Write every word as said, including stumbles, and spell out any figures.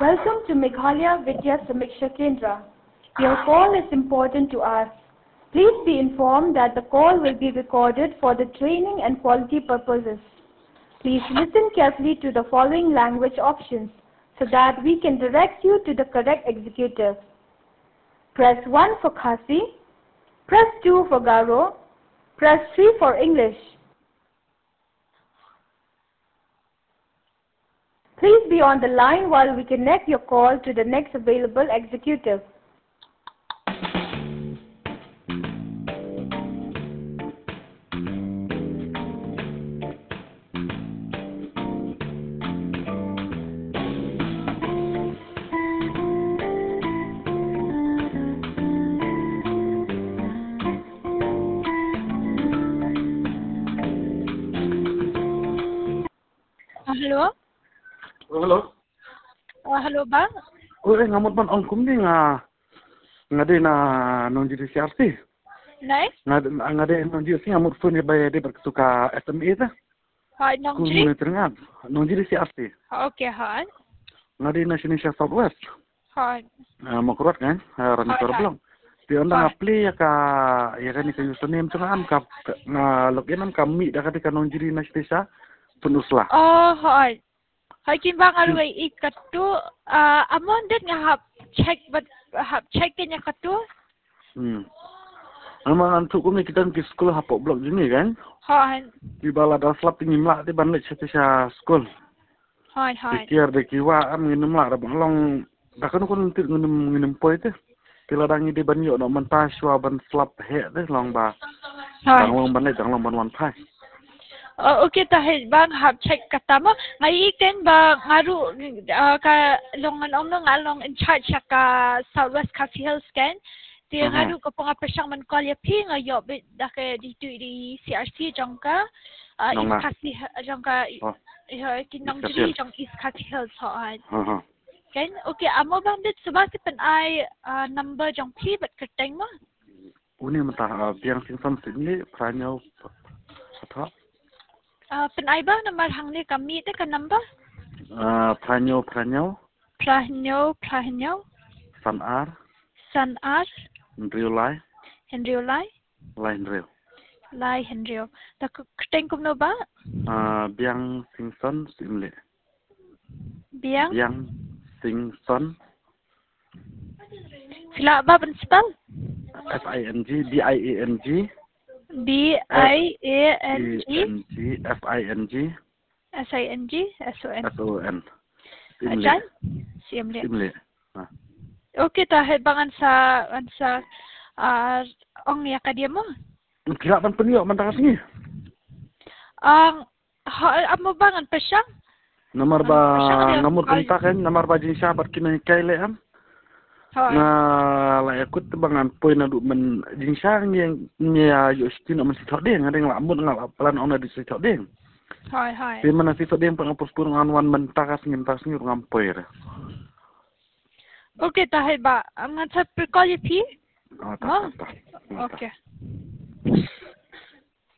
Welcome to Meghalaya Vidya Samiksha Kendra. Your call is important to us. Please be informed that the call will be recorded for the training and quality purposes. Please listen carefully to the following language options so that we can direct you to the correct executive. Press one for Khasi, press two for Garo, press three for English. Please be on the line while we connect your call to the next available executive. Hello? Hello. Uh, hello, bang? Oh, eh, ngamot man ang kumni nga ngade na nung G D C R C. Nay? Ngade ngade nung G D C ngamot phone ba de berkesuka S M E ta. Hi, nong Ku G? ni tengah nung G D C R C. Okay, hi. Ngade na sini South West. Hi. Makrot kan, rani Hi, kor hi. belum. Ti anda Hi. ngapli ya ka ya kan ni username tengah am ka na login am kami dah kata nung G D na stesa penuslah. Oh, hi. Hi, kim bang aru ay ikatu, uh, amon din nga hap check, but hap check din nga katu? Hmm. Nama antuk kami kita ke sekolah hapok blok jini kan. Hi. Di bala dah slap tinggi melak di bandit sa sekolah. Hi, hi. Pikir de kiwa am nginum lah rabang long dah kan kun ntit nginum nginum poi te. Tila dangi di ban yo no man pa shwa ban slap he te long ba. Hi. Dang long ban le dang long ban wan pai. Uh, okay, tahit bang hap check kata mo. Ngayon din ba ngaru uh, ka longan om nga long in charge siya ka Southwest Khasi Hills kan? Di Uh-huh. ngaru ko po nga pasyang man call ya pi nga yo bit dake dito di C R C jong ka uh, Nong East na. Khasi jong ka Oh. uh, kinong East Khasi diri Hills. jong East Khasi Hills ho an. Ha ha. Kan? Okay, amo bang dit subasi pen ay uh, number jong pi bat kerteng mo. Uni mentah biang sing sam sini pranyau apa? Uh, pen ay ba number hang ni kami te ka number? Uh, pranyau pranyau Prahnyo Prahnyo sanar San Ar ndriulai Henry Lai lain real. Lai Henry. Tak keteng kum no ba? Uh, biang sing son simle. Biang Biang sing son sila ba ben spell? F I N G B I A N G B I A N G N G F I N G S I N G S O N. S O N. Ajan? Simle. Simle. Okay ta bangan sa an sa ah ong ya ka dia mo. Kira pan penio man takas ni. Ang amo bangan pasyang? Nomor ba ngamur kontak kan nomor ba jin sahabat kina kaile am. Na la yakut bangan poin adu men jin sang yang nya yo stin am si thodeng ada yang lamun ngal plan ona di si thodeng. Hai hai. Di mana si thodeng pang apus pun wan men takas ngin tas ni ngampoy ra. Okay tahe ba ang sa pre call pi? Ah, tak tak. Okay.